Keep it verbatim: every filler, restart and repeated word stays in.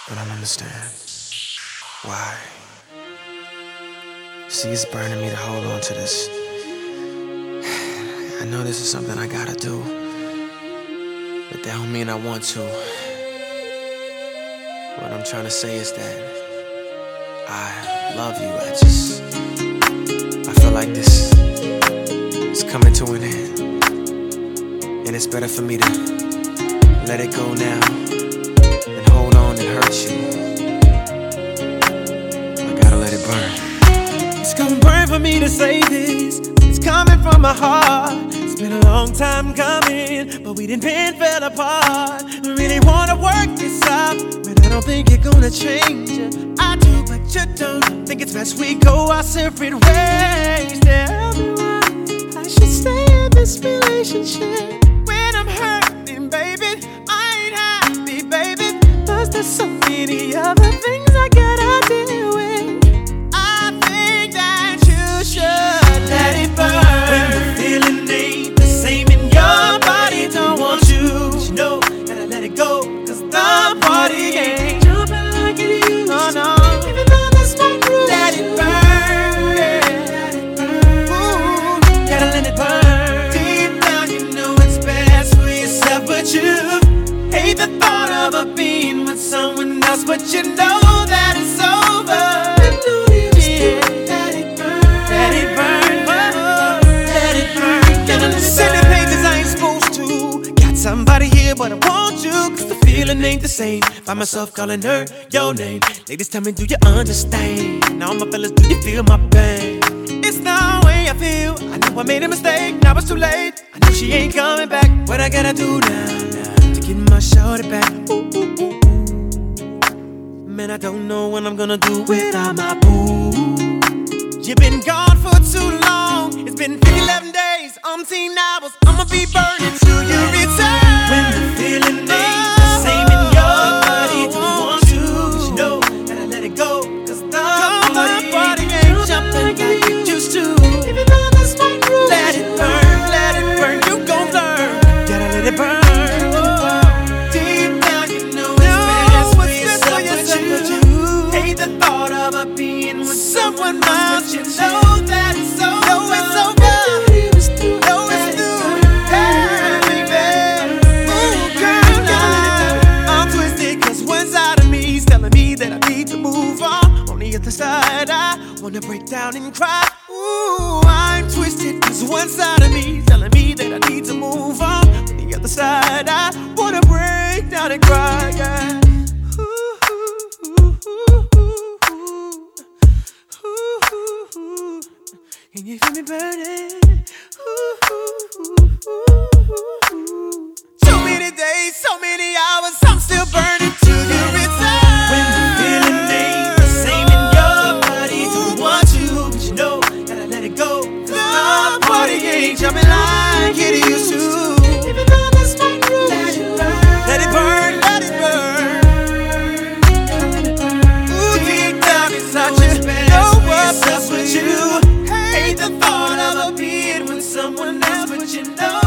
but I don't understand why. See, it's burning me to hold on to this. I know this is something I gotta do, but that don't mean I want to. What I'm trying to say is that I love you. I just, I feel like this is coming to an end, and it's better for me to let it go now and hold on and hurt you. I gotta let it burn. It's gonna burn for me to say this. It's coming from my heart. It's been a long time coming, but we didn't been fell apart. We really wanna work this out, but I don't think you're gonna change it. I do, but you don't. Think it's best we go our separate ways. Tell me why I should stay in this relationship when I'm hurting, baby. I ain't happy, baby. Plus there's so many other things I gotta deal with. I think that you should let it burn. When the feeling ain't the same in your body, don't want you, but you know, gotta let it go. Cause the party ain't jumping like it used to. Oh no, even though that's my rule. Let it burn, yeah. Let it burn. Ooh, gotta let it burn. Deep down you know it's best for yourself, but you hate the thought of her being with someone else, but you know that it's over. Somebody here, but I want you, cause the feeling ain't the same. Find myself calling her your name. Ladies, tell me, do you understand? Now my fellas, do you feel my pain? It's the way I feel. I know I made a mistake, now it's too late. I know she ain't coming back. What I gotta do now, now to get my shorty back? Ooh, ooh, ooh, ooh. Man, I don't know what I'm gonna do without my boo. You've been gone for too long. It's been eleven days, umpteen hours. I'ma be burning till you return. When the feeling ain't the same in your body, don't want you, but you know, gotta let it go. Cause the party ain't jumping like it used to. Even though that's my rule. Let it burn, let it burn, you gon' learn. Gotta let it burn. Deep down you know it's best for yourself, but you hate the thought of her being with someone else. But you know that it's over. Know it's over. Know it's through. Hey, baby. Ooh, girl, now I'm twisted, cause one side of me is telling me that I need to move on. On the other side, I wanna break down and cry. Ooh, I'm twisted, cause one side of me is telling me that I need to move on. On the other side, I wanna break down and cry, yeah. Can you feel me burning? Ooh, ooh, ooh, ooh. So many days, so many hours, I'm still burning till you return. When the feeling ain't the same in your body, don't want you, but you know, gotta let it go. Cause the party ain't jumping like it used to. Even though that's my rule. Let it burn, let it burn, let it burn. Ooh, deep down inside you, know what's up with you. Hate the thought of her being with someone else, but you know